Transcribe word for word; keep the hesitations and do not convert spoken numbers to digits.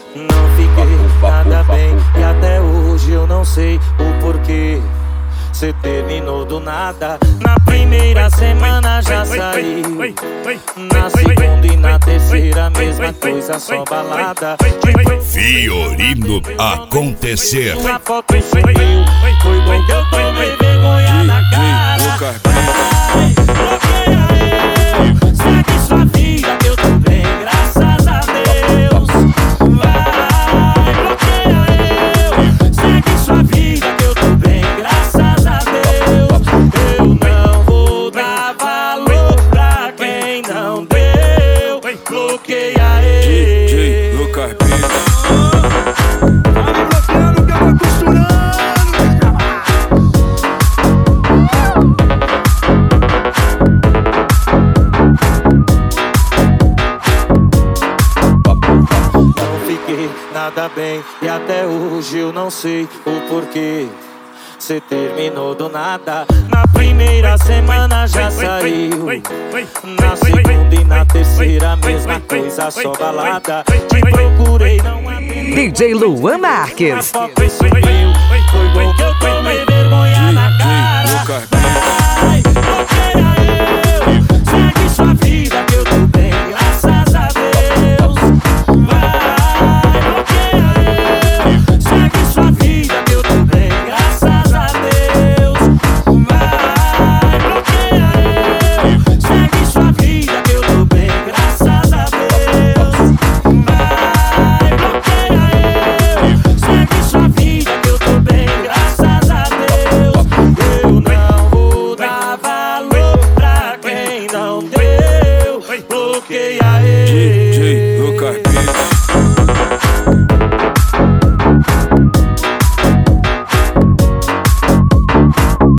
Não fiquei nada bem e até hoje eu não sei o porquê. Cê terminou do nada. Na primeira semana já saiu. Na segunda e na terceira mesma coisa, só balada. Fiorino acontecer. A foto sumiu. Foi bom que eu tomei vergonha na cara. Vai, bloqueia eu. Segue sua vida que eu tô bem, graças a Deus. Vai, bloqueia eu. Segue sua vida que eu tô bem, graças a Deus. Eu não vou dar valor pra quem não deu. Bloqueia eu. D J Lucas Beats. Nada bem e até hoje eu não sei o porquê. Cê terminou do nada. Na primeira semana já saiu. Na segunda e na terceira mesma coisa, só balada. Te procurei, não atendeu. D J Luan Marques. A foto sumiu. Foi bom que eu tomei vergonha na cara.